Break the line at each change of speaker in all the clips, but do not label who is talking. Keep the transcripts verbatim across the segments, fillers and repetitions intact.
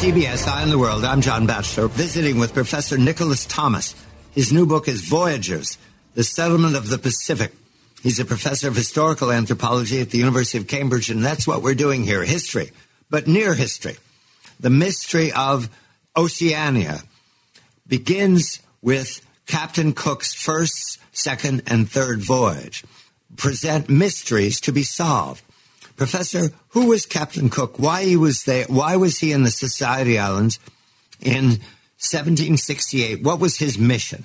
C B S Eye on the World, I'm John Batchelor, visiting with Professor Nicholas Thomas. His new book is Voyagers, The Settlement of the Pacific. He's a professor of historical anthropology at the University of Cambridge, and that's what we're doing here, history, but near history. The mystery of Oceania begins with Captain Cook's first, second, and third voyage. Present mysteries to be solved. Professor, who was Captain Cook? Why he was there? Why was he in the Society Islands in seventeen sixty-eight? What was his mission?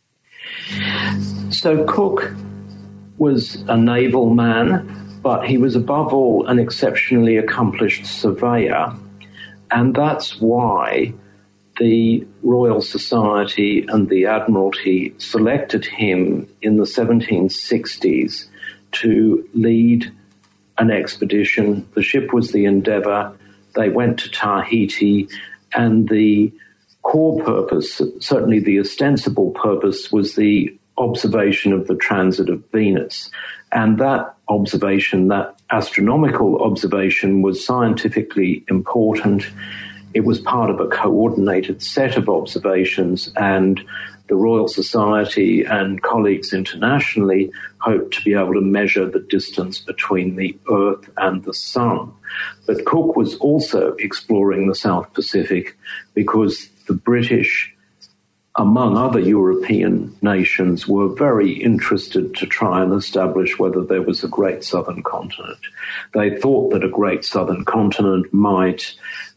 So Cook was a naval man, but he was above all an exceptionally accomplished surveyor, and that's why the Royal Society and the Admiralty selected him in the seventeen sixties to lead an expedition. The ship was the Endeavour. They went to Tahiti, and the core purpose, certainly the ostensible purpose, was the observation of the transit of Venus. And that observation, that astronomical observation, was scientifically important. It was part of a coordinated set of observations, and the Royal Society and colleagues internationally hoped to be able to measure the distance between the Earth and the Sun. But Cook was also exploring the South Pacific because the British, among other European nations, were very interested to try and establish whether there was a great southern continent. They thought that a great southern continent might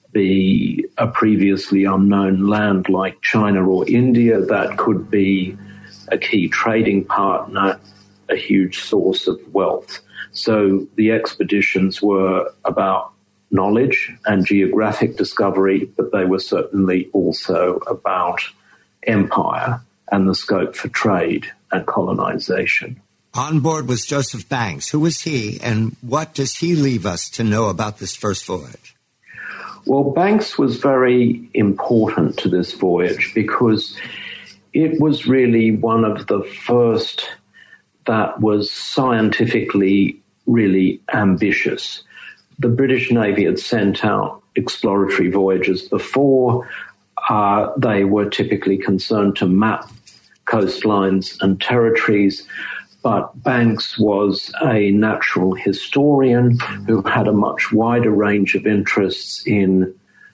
be a previously unknown land like China or India that could be a key trading partner, a huge source of wealth. So the expeditions were about knowledge and geographic discovery, but they were certainly also about empire and the scope for trade and colonization.
On board was Joseph Banks. Who was he, and what does he leave us to know about this first voyage?
Well, Banks was very important to this voyage because it was really one of the first that was scientifically really ambitious. The British Navy had sent out exploratory voyages before. Uh, they were typically concerned to map coastlines and territories, but Banks was a natural historian who had a much wider range of interests in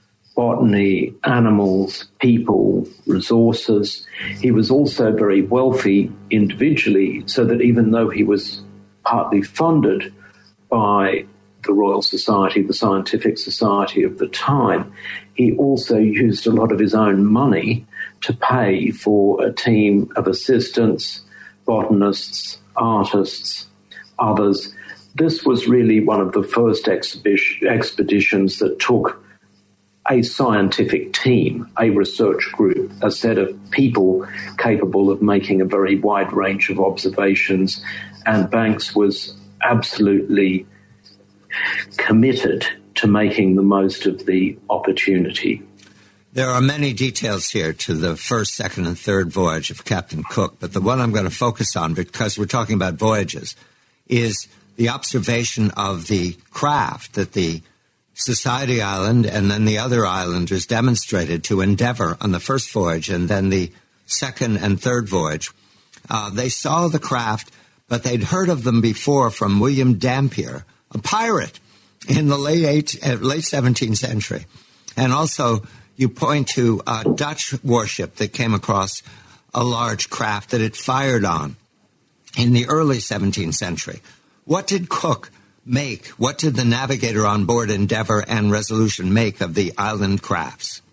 botany, animals, people, resources. He was also very wealthy individually, so that even though he was partly funded by the Royal Society, the scientific society of the time, he also used a lot of his own money to pay for a team of assistants, botanists, artists, others. This was really one of the first exhibition, expeditions that took a scientific team, a research group, a set of people capable of making a very wide range of observations, and Banks was absolutely committed to making the most of the opportunity.
There are many details here to the first, second, and third voyage of Captain Cook, but the one I'm going to focus on, because we're talking about voyages, is the observation of the craft that the Society Island and then the other islanders demonstrated to Endeavour on the first voyage, and then the second and third voyage. Uh, they saw the craft, but they'd heard of them before from William Dampier, a pirate in the late eight, uh, late seventeenth century. And also, you point to a Dutch warship that came across a large craft that it fired on in the early seventeenth century. What did Cook make? What did the navigator on board Endeavour and Resolution make of the island crafts?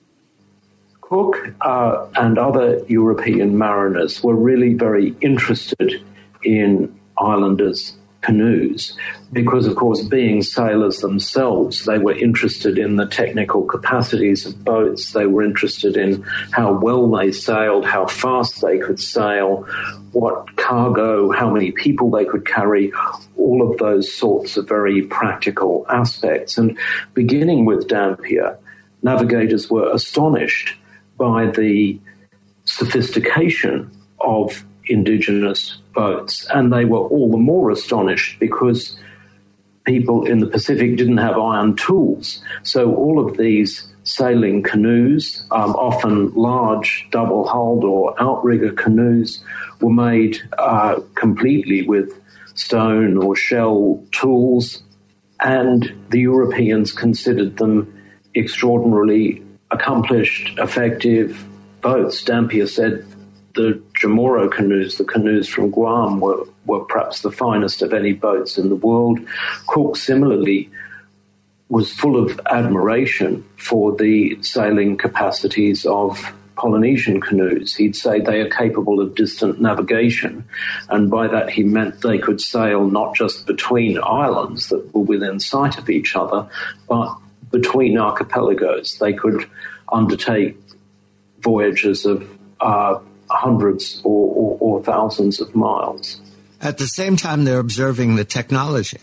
Cook uh, and other European mariners were really very interested in islanders' canoes because, of course, being sailors themselves, they were interested in the technical capacities of boats. They were interested in how well they sailed, how fast they could sail, what cargo, how many people they could carry, all of those sorts of very practical aspects. And beginning with Dampier, navigators were astonished by the sophistication of indigenous boats, and they were all the more astonished because people in the Pacific didn't have iron tools. So all of these sailing canoes, um, often large double-hulled or outrigger canoes, were made uh, completely with stone or shell tools, and the Europeans considered them extraordinarily accomplished, effective boats. Dampier said the Chamorro canoes, the canoes from Guam, were, were perhaps the finest of any boats in the world. Cook similarly was full of admiration for the sailing capacities of Polynesian canoes. He'd say they are capable of distant navigation, and by that he meant they could sail not just between islands that were within sight of each other, but between archipelagos. They could undertake voyages of uh, hundreds or, or, or thousands of miles.
At the same time, they're observing the technology.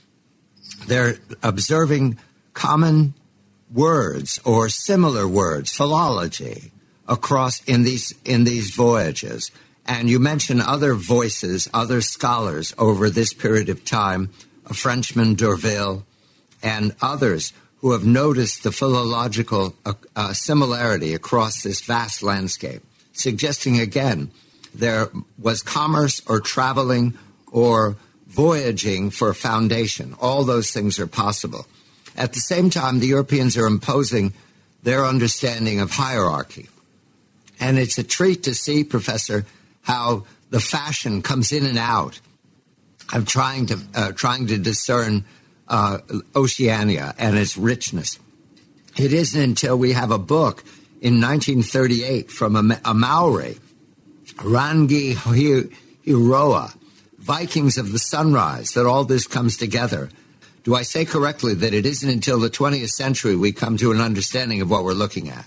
They're observing common words or similar words, philology, across in these in these voyages. And you mention other voices, other scholars over this period of time, a Frenchman, D'Urville, and others who have noticed the philological uh, uh, similarity across this vast landscape, suggesting again there was commerce or traveling or voyaging for foundation. All those things are possible. At the same time, the Europeans are imposing their understanding of hierarchy. And it's a treat to see, Professor, how the fashion comes in and out of trying to uh, trying to discern uh, Oceania and its richness. It isn't until we have a book in nineteen thirty-eight from a, a Maori, Rangi Hiroa, Vikings of the Sunrise, that all this comes together. Do I say correctly that it isn't until the twentieth century we come to an understanding of what we're looking at?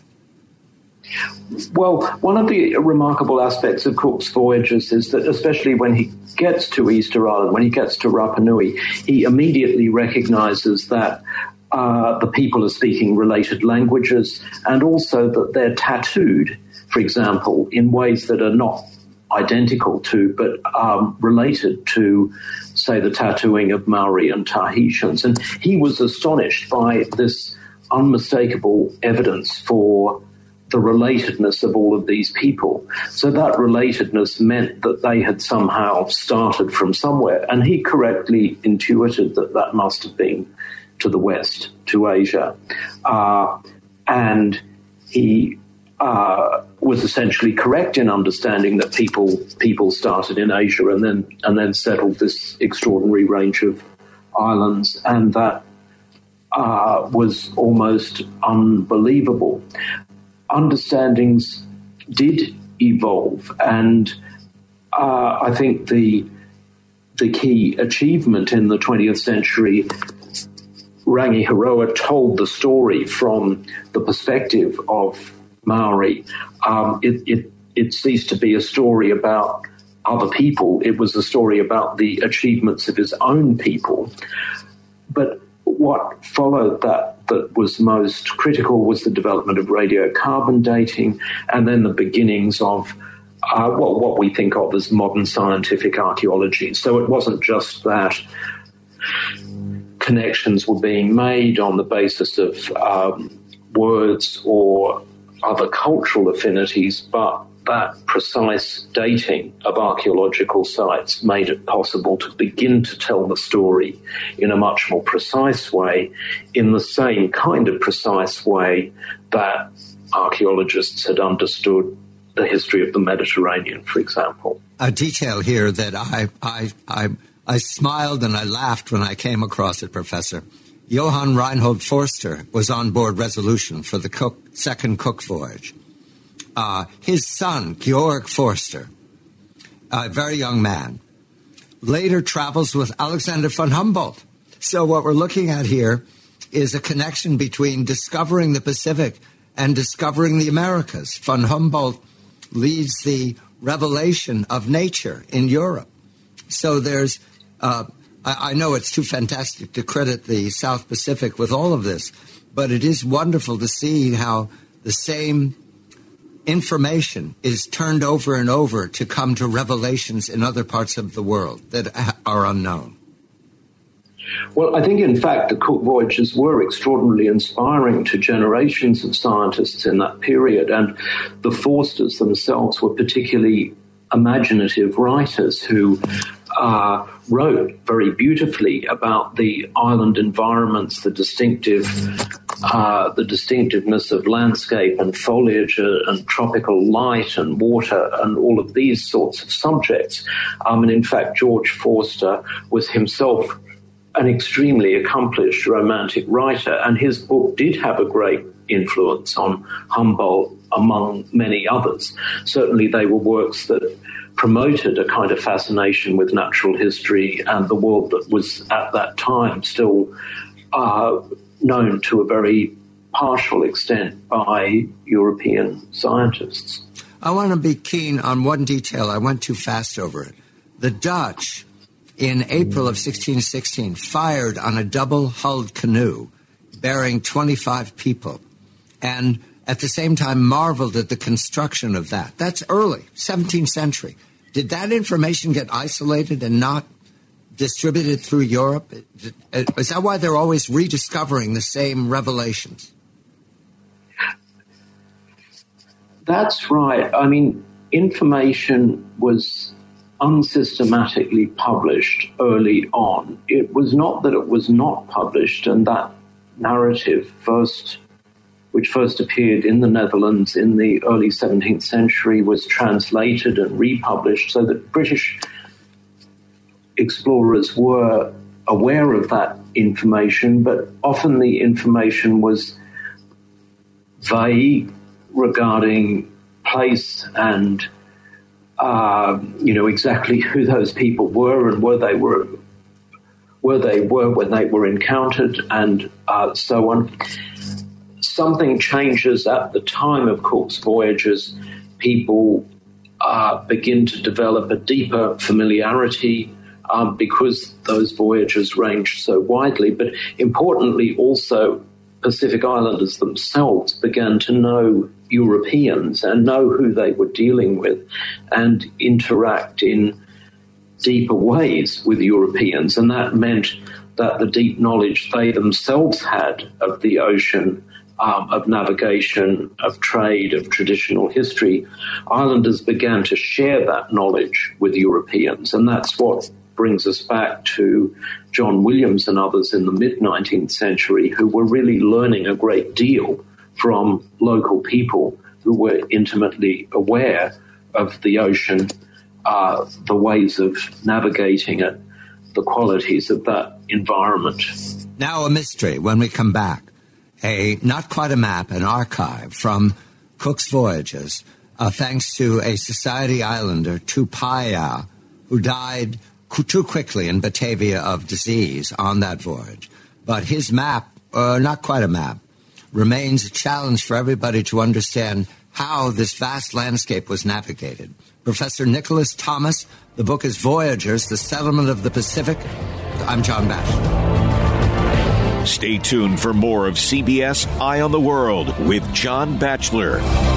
Well, one of the remarkable aspects of Cook's voyages is that, especially when he gets to Easter Island, when he gets to Rapa Nui, he immediately recognizes that uh, the people are speaking related languages, and also that they're tattooed, for example, in ways that are not identical to, but um, related to, say, the tattooing of Maori and Tahitians. And he was astonished by this unmistakable evidence for the relatedness of all of these people. So that relatedness meant that they had somehow started from somewhere, and he correctly intuited that that must have been to the west, to Asia. Uh, and he uh, was essentially correct in understanding that people people started in Asia and then and then settled this extraordinary range of islands, and that uh, was almost unbelievable. Understandings did evolve, and uh, I think the the key achievement in the twentieth century, Rangi Hiroa told the story from the perspective of Maori. Um, it, it, it ceased to be a story about other people. It was a story about the achievements of his own people. But what followed that that was most critical was the development of radiocarbon dating, and then the beginnings of uh, what, what we think of as modern scientific archaeology. So it wasn't just that connections were being made on the basis of um, words or other cultural affinities, but that precise dating of archaeological sites made it possible to begin to tell the story in a much more precise way, in the same kind of precise way that archaeologists had understood the history of the Mediterranean, for example.
A detail here that I, I, I, I smiled and I laughed when I came across it, Professor. Johann Reinhold Forster was on board Resolution for the Cook, second Cook voyage. Uh, his son, Georg Forster, a very young man, later travels with Alexander von Humboldt. So what we're looking at here is a connection between discovering the Pacific and discovering the Americas. Von Humboldt leads the revelation of nature in Europe. So there's, uh, I, I know it's too fantastic to credit the South Pacific with all of this, but it is wonderful to see how the same information is turned over and over to come to revelations in other parts of the world that are unknown.
Well, I think, in fact, the Cook voyages were extraordinarily inspiring to generations of scientists in that period, and the Forsters themselves were particularly imaginative writers who uh, wrote very beautifully about the island environments, the distinctive, uh, the distinctiveness of landscape and foliage and tropical light and water and all of these sorts of subjects. Um, and in fact, George Forster was himself an extremely accomplished romantic writer, and his book did have a great influence on Humboldt, among many others. Certainly they were works that promoted a kind of fascination with natural history and the world that was at that time still uh, known to a very partial extent by European scientists.
I want to be keen on one detail. I went too fast over it. The Dutch, in April of sixteen sixteen, fired on a double-hulled canoe bearing twenty-five people, and at the same time marveled at the construction of that. That's early, seventeenth century. Did that information get isolated and not distributed through Europe? Is that why they're always rediscovering the same revelations?
That's right. I mean, information was unsystematically published early on. It was not that it was not published, and that narrative first, which first appeared in the Netherlands in the early seventeenth century, was translated and republished so that British explorers were aware of that information, but often the information was vague regarding place and Uh, you know, exactly who those people were and where they were, where they were when they were encountered, and uh, so on. Something changes at the time of Cook's voyages. People uh, begin to develop a deeper familiarity um, because those voyages range so widely. But importantly, also, Pacific Islanders themselves began to know Europeans and know who they were dealing with and interact in deeper ways with Europeans. And that meant that the deep knowledge they themselves had of the ocean, um, of navigation, of trade, of traditional history, Islanders began to share that knowledge with Europeans. And that's what brings us back to John Williams and others in the mid-nineteenth century who were really learning a great deal from local people who were intimately aware of the ocean, uh, the ways of navigating it, the qualities of that environment.
Now a mystery when we come back. A not quite a map, an archive from Cook's voyages, uh, thanks to a Society Islander, Tupaia, who died too quickly in Batavia of disease on that voyage. But his map, uh, not quite a map, remains a challenge for everybody to understand how this vast landscape was navigated. Professor Nicholas Thomas, the book is Voyagers, The Settlement of the Pacific. I'm John Batchelor.
Stay tuned for more of C B S Eye on the World with John Batchelor.